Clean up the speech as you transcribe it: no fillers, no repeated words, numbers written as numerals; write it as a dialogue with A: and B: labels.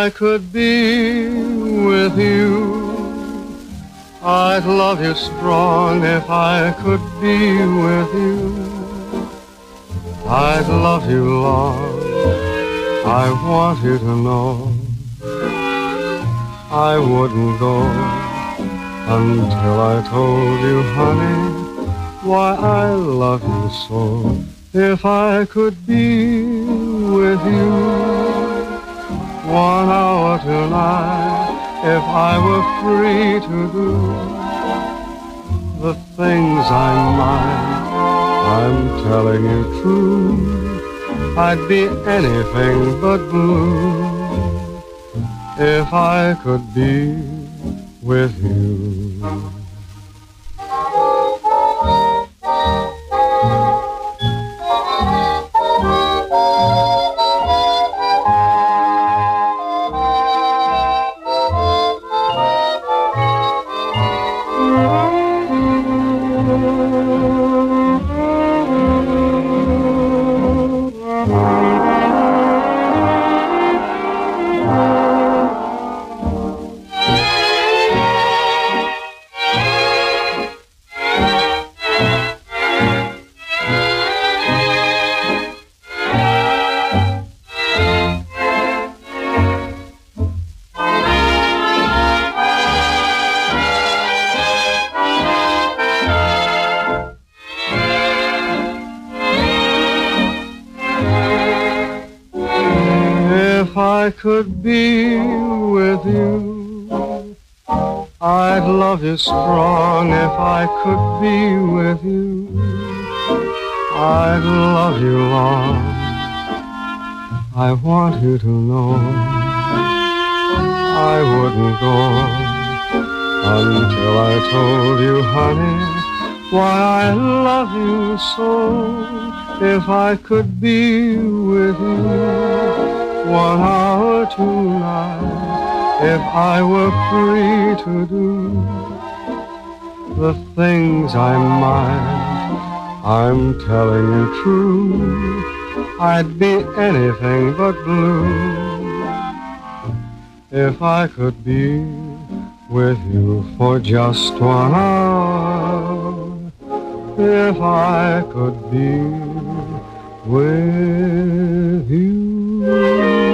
A: I could be with you, I'd love you strong if I could be with you. I'd love you long, I want you to know. I wouldn't go until I told you, honey, why I love you so. If I could be with you 1 hour tonight, if I were free to do the things I might, I'm telling you true, I'd be anything but blue if I could be with you. If I could be with you, I'd love you strong. If I could be with you, I'd love you long. I want you to know I wouldn't go until I told you, honey, why I love you so. If I could be with you 1 hour tonight, if I were free to do the things I might, I'm telling you true, I'd be anything but blue if I could be with you for just 1 hour, if I could be with you.